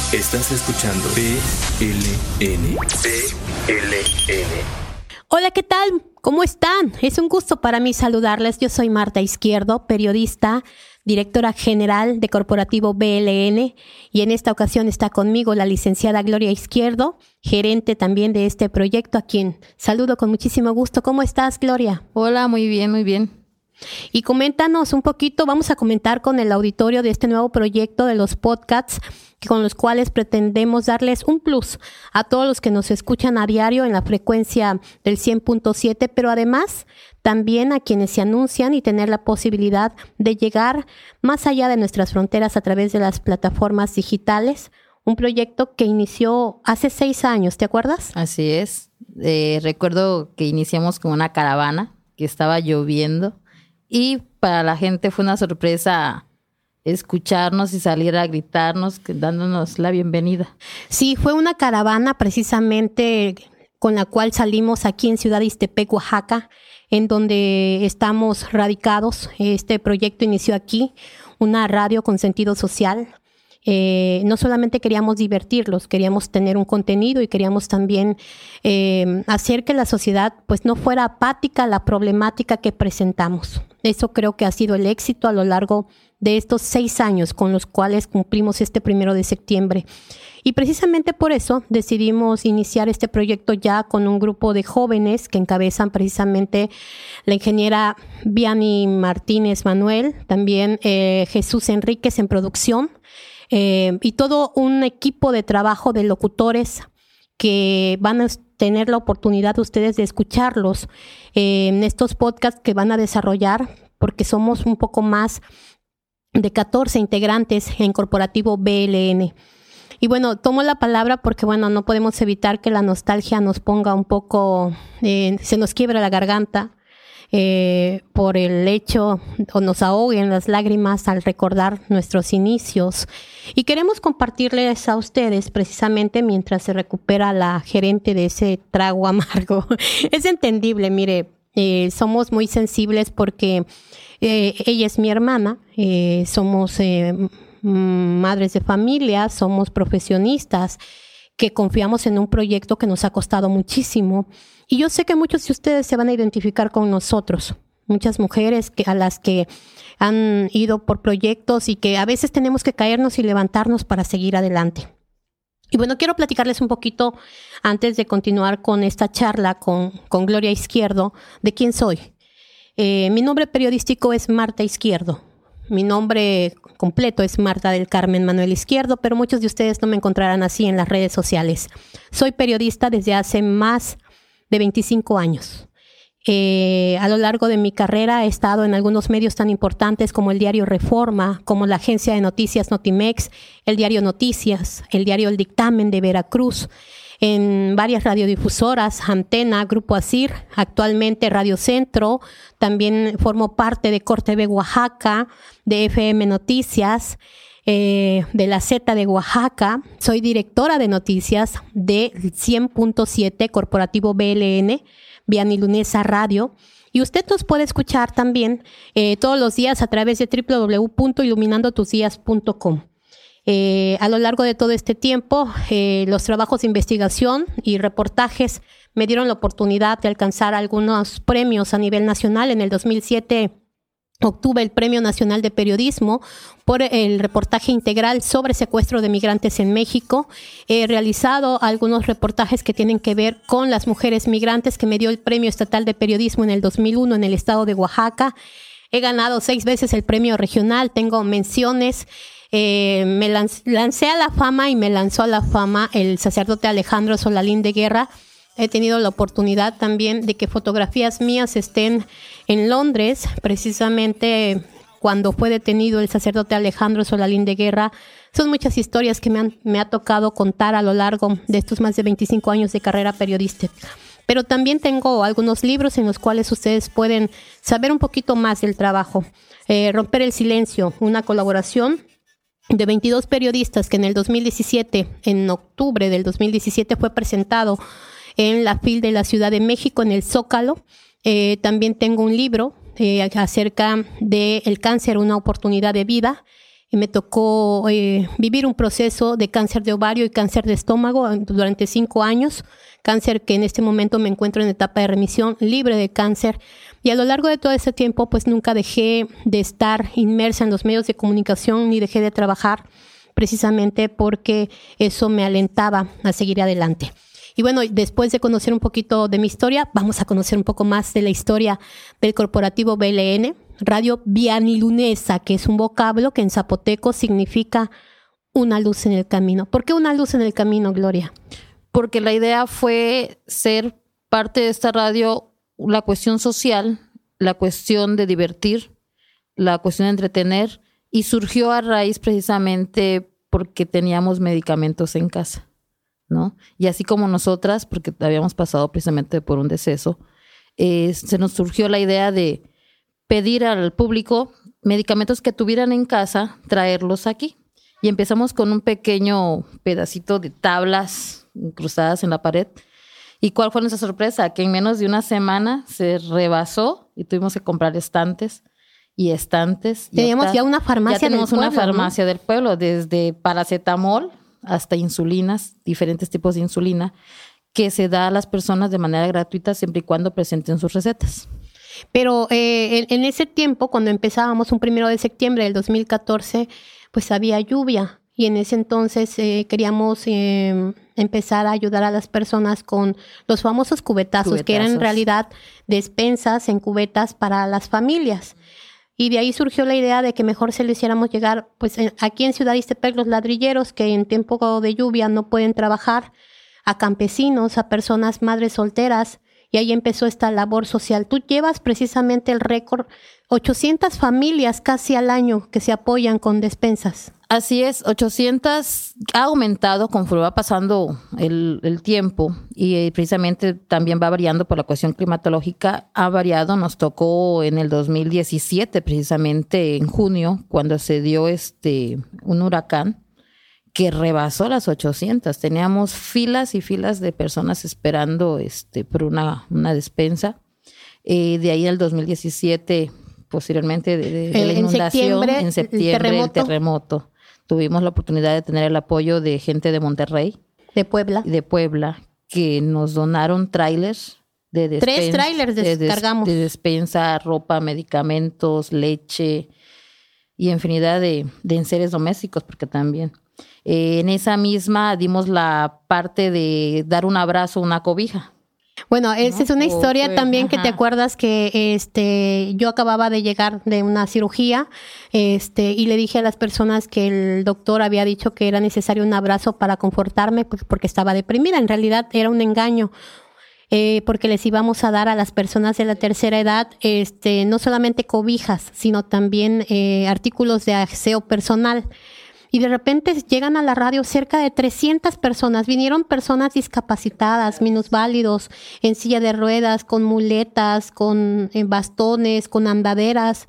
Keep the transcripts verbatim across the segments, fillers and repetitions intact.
Estás escuchando P L N. P L N. Hola, ¿qué tal? ¿Cómo están? Es un gusto para mí saludarles. Yo soy Marta Izquierdo, periodista, directora general de Corporativo B L N, y en esta ocasión está conmigo la licenciada Gloria Izquierdo, gerente también de este proyecto, a quien saludo con muchísimo gusto. ¿Cómo estás, Gloria? Hola, muy bien, muy bien. Y coméntanos un poquito, vamos a comentar con el auditorio de este nuevo proyecto de los podcasts, con los cuales pretendemos darles un plus a todos los que nos escuchan a diario en la frecuencia del cien punto siete, pero además también a quienes se anuncian y tener la posibilidad de llegar más allá de nuestras fronteras a través de las plataformas digitales. Un proyecto que inició hace seis años, ¿te acuerdas? Así es. Eh, recuerdo que iniciamos con una caravana, que estaba lloviendo, y para la gente fue una sorpresa escucharnos y salir a gritarnos, dándonos la bienvenida. Sí, fue una caravana precisamente con la cual salimos aquí en Ciudad Ixtepec, Oaxaca, en donde estamos radicados. Este proyecto inició aquí, una radio con sentido social. Eh, no solamente queríamos divertirlos, queríamos tener un contenido y queríamos también eh, hacer que la sociedad pues no fuera apática a la problemática que presentamos. Eso creo que ha sido el éxito a lo largo de estos seis años con los cuales cumplimos este primero de septiembre. Y precisamente por eso decidimos iniciar este proyecto ya con un grupo de jóvenes que encabezan precisamente la ingeniera Viani Martínez Manuel, también eh, Jesús Enríquez en producción, eh, y todo un equipo de trabajo de locutores que van a tener la oportunidad ustedes de escucharlos eh, en estos podcasts que van a desarrollar, porque somos un poco más de catorce integrantes en Corporativo B L N. Y bueno, tomo la palabra porque bueno, no podemos evitar que la nostalgia nos ponga un poco, eh, se nos quiebra la garganta eh, por el hecho, o nos ahoguen las lágrimas al recordar nuestros inicios. Y queremos compartirles a ustedes precisamente mientras se recupera la gerente de ese trago amargo. Es entendible, mire, eh, somos muy sensibles porque eh, ella es mi hermana, eh, somos eh, madres de familia, somos profesionistas que confiamos en un proyecto que nos ha costado muchísimo. Y yo sé que muchos de ustedes se van a identificar con nosotros, muchas mujeres que, a las que han ido por proyectos y que a veces tenemos que caernos y levantarnos para seguir adelante. Y bueno, quiero platicarles un poquito antes de continuar con esta charla con, con Gloria Izquierdo de quién soy. Eh, mi nombre periodístico es Marta Izquierdo. Mi nombre completo es Marta del Carmen Manuel Izquierdo, pero muchos de ustedes no me encontrarán así en las redes sociales. Soy periodista desde hace más de veinticinco años. Eh, a lo largo de mi carrera he estado en algunos medios tan importantes como el diario Reforma, como la agencia de noticias Notimex, el diario Noticias, el diario El Dictamen de Veracruz, en varias radiodifusoras, Antena, Grupo Asir, actualmente Radio Centro, también formo parte de Corte B Oaxaca, de F M Noticias, eh, de la Z de Oaxaca, soy directora de noticias de cien punto siete Corporativo B L N, Viani Lunesa Radio, y usted nos puede escuchar también eh, todos los días a través de doble u doble u doble u punto iluminando tus días punto com. Eh, a lo largo de todo este tiempo, eh, los trabajos de investigación y reportajes me dieron la oportunidad de alcanzar algunos premios a nivel nacional. En el dos mil siete obtuve el Premio Nacional de Periodismo por el reportaje integral sobre secuestro de migrantes en México. He realizado algunos reportajes que tienen que ver con las mujeres migrantes, que me dio el Premio Estatal de Periodismo en el dos mil uno en el estado de Oaxaca. He ganado seis veces el premio regional, tengo menciones. Eh, me lanz, lancé a la fama y me lanzó a la fama el sacerdote Alejandro Solalín de Guerra. He tenido la oportunidad también de que fotografías mías estén en Londres, precisamente cuando fue detenido el sacerdote Alejandro Solalín de Guerra. Son muchas historias que me, han, me ha tocado contar a lo largo de estos más de veinticinco años de carrera periodística. Pero también tengo algunos libros en los cuales ustedes pueden saber un poquito más del trabajo. Eh, Romper el Silencio, una colaboración de veintidós periodistas que en el dos mil diecisiete, en octubre del dos mil diecisiete, fue presentado en la FIL de la Ciudad de México, en el Zócalo. Eh, también tengo un libro eh, acerca del cáncer, una oportunidad de vida, Y me tocó eh, vivir un proceso de cáncer de ovario y cáncer de estómago durante cinco años, cáncer que en este momento me encuentro en etapa de remisión, libre de cáncer. Y a lo largo de todo ese tiempo, pues nunca dejé de estar inmersa en los medios de comunicación ni dejé de trabajar, precisamente porque eso me alentaba a seguir adelante. Y bueno, después de conocer un poquito de mi historia, vamos a conocer un poco más de la historia del corporativo B L N, Radio Bianilunesa, que es un vocablo que en zapoteco significa una luz en el camino. ¿Por qué una luz en el camino, Gloria? Porque la idea fue ser parte de esta radio, la cuestión social, la cuestión de divertir, la cuestión de entretener, y surgió a raíz precisamente porque teníamos medicamentos en casa, ¿no? Y así como nosotras, porque habíamos pasado precisamente por un deceso, eh, se nos surgió la idea de pedir al público medicamentos que tuvieran en casa, traerlos aquí. Y empezamos con un pequeño pedacito de tablas incrustadas en la pared. ¿Y cuál fue nuestra sorpresa? Que en menos de una semana se rebasó y tuvimos que comprar estantes y estantes. Teníamos ya, ya una farmacia ya tenemos del pueblo, una farmacia ¿no? del pueblo, desde paracetamol hasta insulinas, diferentes tipos de insulina, que se da a las personas de manera gratuita siempre y cuando presenten sus recetas. Pero eh, en, en ese tiempo, cuando empezábamos un primero de septiembre del dos mil catorce, pues había lluvia y en ese entonces eh, queríamos eh, empezar a ayudar a las personas con los famosos cubetazos, cubetazos, que eran en realidad despensas en cubetas para las familias. Y de ahí surgió la idea de que mejor se le hiciéramos llegar, pues en, aquí en Ciudad Ixtepec, los ladrilleros que en tiempo de lluvia no pueden trabajar, a campesinos, a personas madres solteras. Y ahí empezó esta labor social. Tú llevas precisamente el récord, ochocientas familias casi al año que se apoyan con despensas. Así es, ochocientas ha aumentado conforme va pasando el, el tiempo y eh, precisamente también va variando por la cuestión climatológica. Ha variado, nos tocó en el dos mil diecisiete, precisamente en junio, cuando se dio este un huracán que rebasó las ochocientas. Teníamos filas y filas de personas esperando este por una, una despensa. Eh, de ahí el dos mil diecisiete, posteriormente de, de, de la inundación, en septiembre, en septiembre el terremoto. el terremoto. Tuvimos la oportunidad de tener el apoyo de gente de Monterrey. De Puebla. De Puebla, que nos donaron trailers de despensa. Tres trailers descargamos. De, des, de despensa, ropa, medicamentos, leche y infinidad de, de enseres domésticos, porque también... Eh, en esa misma dimos la parte de dar un abrazo, una cobija. Bueno, esa ¿no? es una historia oh, pues, también ajá. que te acuerdas que este yo acababa de llegar de una cirugía este y le dije a las personas que el doctor había dicho que era necesario un abrazo para confortarme pues, porque estaba deprimida. En realidad era un engaño. Eh, porque les íbamos a dar a las personas de la tercera edad este no solamente cobijas, sino también eh, artículos de aseo personal. Y de repente llegan a la radio cerca de trescientas personas. Vinieron personas discapacitadas, minusválidos, en silla de ruedas, con muletas, con eh, bastones, con andaderas.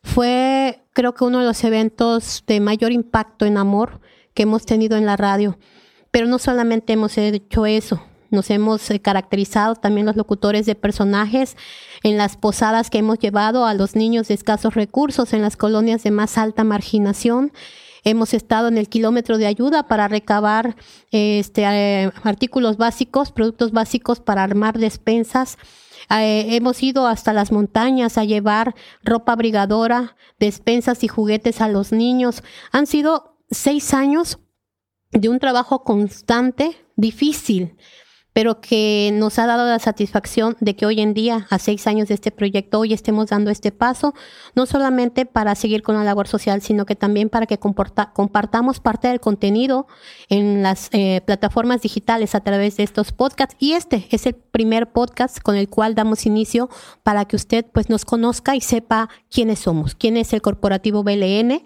Fue, creo que uno de los eventos de mayor impacto en amor que hemos tenido en la radio. Pero no solamente hemos hecho eso. Nos hemos eh, caracterizado también los locutores de personajes en las posadas que hemos llevado a los niños de escasos recursos en las colonias de más alta marginación. Hemos estado en el kilómetro de ayuda para recabar este, eh, artículos básicos, productos básicos para armar despensas. Eh, hemos ido hasta las montañas a llevar ropa abrigadora, despensas y juguetes a los niños. Han sido seis años de un trabajo constante, difícil, pero que nos ha dado la satisfacción de que hoy en día, a seis años de este proyecto, hoy estemos dando este paso, no solamente para seguir con la labor social, sino que también para que comporta, compartamos parte del contenido en las eh, plataformas digitales a través de estos podcasts. Y este es el primer podcast con el cual damos inicio para que usted pues nos conozca y sepa quiénes somos, quién es el corporativo B L N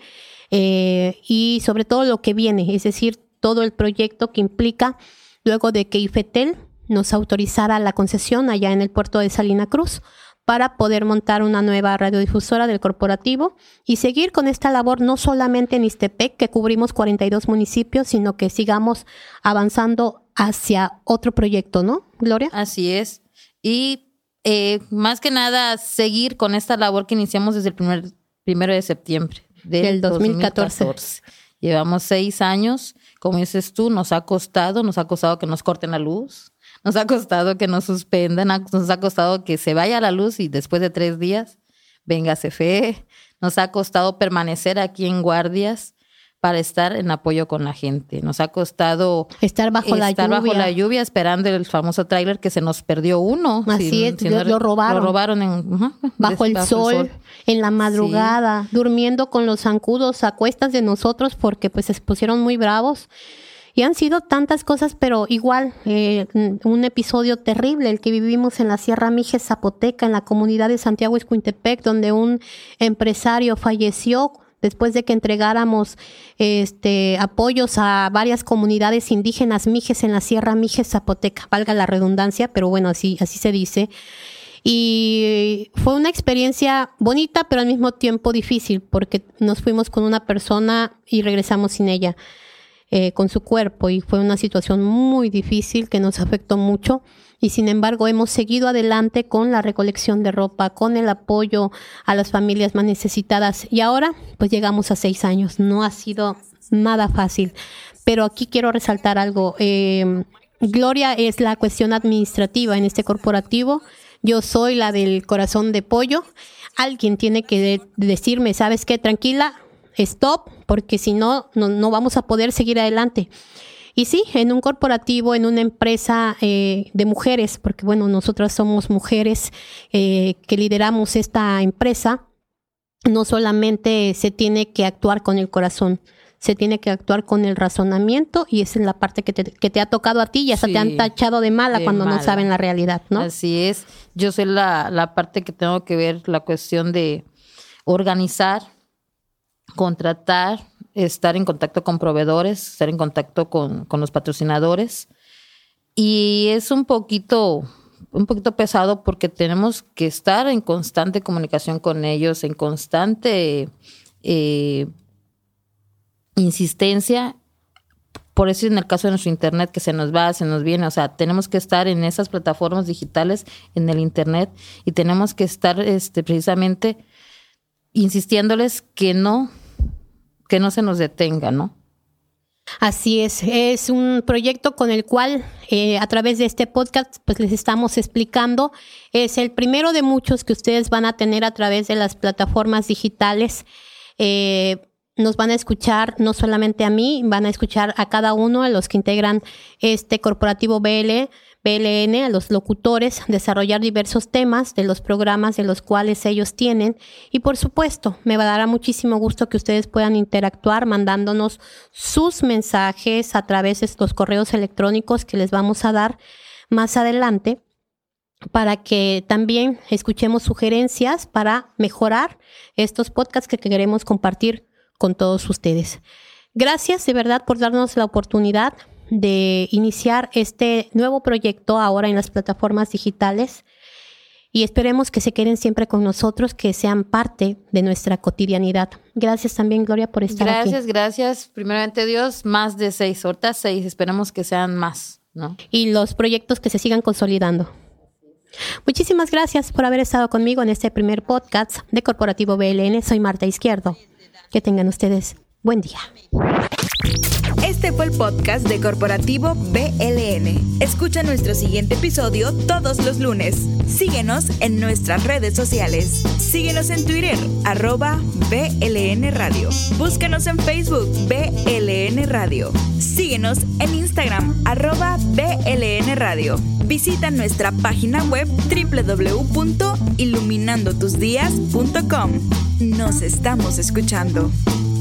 eh, y sobre todo lo que viene, es decir, todo el proyecto que implica luego de que IFETEL nos autorizara la concesión allá en el puerto de Salina Cruz para poder montar una nueva radiodifusora del corporativo y seguir con esta labor no solamente en Ixtepec, que cubrimos cuarenta y dos municipios, sino que sigamos avanzando hacia otro proyecto, ¿no, Gloria? Así es. Y eh, más que nada seguir con esta labor que iniciamos desde el primer, primero de septiembre. del, del dos mil catorce. dos mil catorce. Llevamos seis años. Como dices tú, nos ha costado, nos ha costado que nos corten la luz, nos ha costado que nos suspendan, nos ha costado que se vaya la luz y después de tres días venga C F E. Nos ha costado permanecer aquí en guardias para estar en apoyo con la gente. Nos ha costado estar bajo la estar lluvia. bajo la lluvia esperando el famoso tráiler que se nos perdió uno. Así si, es, si lo, no, lo robaron. Lo robaron en, uh-huh, bajo, el, bajo sol, el sol, en la madrugada, sí. Durmiendo con los zancudos a cuestas de nosotros porque pues se pusieron muy bravos. Y han sido tantas cosas, pero igual, eh, un episodio terrible, el que vivimos en la Sierra Mijes Zapoteca, en la comunidad de Santiago Ixcuintepec, donde un empresario falleció después de que entregáramos este, apoyos a varias comunidades indígenas mijes en la Sierra Mijes Zapoteca, valga la redundancia, pero bueno, así, así se dice. Y fue una experiencia bonita, pero al mismo tiempo difícil, porque nos fuimos con una persona y regresamos sin ella. Eh, con su cuerpo, y fue una situación muy difícil que nos afectó mucho, y sin embargo hemos seguido adelante con la recolección de ropa, con el apoyo a las familias más necesitadas, y ahora pues llegamos a seis años. No ha sido nada fácil, pero aquí quiero resaltar algo. eh, Gloria es la cuestión administrativa en este corporativo, yo soy la del corazón de pollo. Alguien tiene que de- decirme, ¿sabes qué? Tranquila, stop, porque si no, no, no vamos a poder seguir adelante. Y sí, en un corporativo, en una empresa eh, de mujeres, porque bueno, nosotras somos mujeres eh, que lideramos esta empresa, no solamente se tiene que actuar con el corazón, se tiene que actuar con el razonamiento, y esa es la parte que te, que te ha tocado a ti, y hasta Sí, te han tachado de mala de cuando mala. no saben la realidad, ¿no? Así es. Yo soy la, la parte que tengo que ver la cuestión de organizar, contratar, estar en contacto con proveedores, estar en contacto con, con los patrocinadores. Y es un poquito, un poquito pesado porque tenemos que estar en constante comunicación con ellos, en constante eh, insistencia. Por eso en el caso de nuestro internet que se nos va, se nos viene, o sea, tenemos que estar en esas plataformas digitales, en el internet, y tenemos que estar este, precisamente insistiéndoles que no, que no se nos detenga, ¿no? Así es, es un proyecto con el cual eh, a través de este podcast pues les estamos explicando. Es el primero de muchos que ustedes van a tener a través de las plataformas digitales. Eh, nos van a escuchar no solamente a mí, van a escuchar a cada uno de los que integran este corporativo B L, B L N, a los locutores, desarrollar diversos temas de los programas de los cuales ellos tienen. Y por supuesto, me dará muchísimo gusto que ustedes puedan interactuar mandándonos sus mensajes a través de estos correos electrónicos que les vamos a dar más adelante, para que también escuchemos sugerencias para mejorar estos podcasts que queremos compartir con todos ustedes. Gracias de verdad por darnos la oportunidad de iniciar este nuevo proyecto ahora en las plataformas digitales, y esperemos que se queden siempre con nosotros, que sean parte de nuestra cotidianidad. Gracias también, Gloria, por estar gracias, aquí. Gracias, gracias. Primeramente Dios, más de seis, ahorita seis, esperemos que sean más, ¿no? Y los proyectos que se sigan consolidando. Muchísimas gracias por haber estado conmigo en este primer podcast de Corporativo B L N. Soy Marta Izquierdo. Que tengan ustedes buen día. Este fue el podcast de Corporativo B L N. Escucha nuestro siguiente episodio todos los lunes. Síguenos en nuestras redes sociales. Síguenos en Twitter, arroba B L N Radio. Búscanos en Facebook, B L N Radio. Síguenos en Instagram, arroba B L N Radio. Visita nuestra página web doble u doble u doble u punto iluminando tus días punto com. Nos estamos escuchando.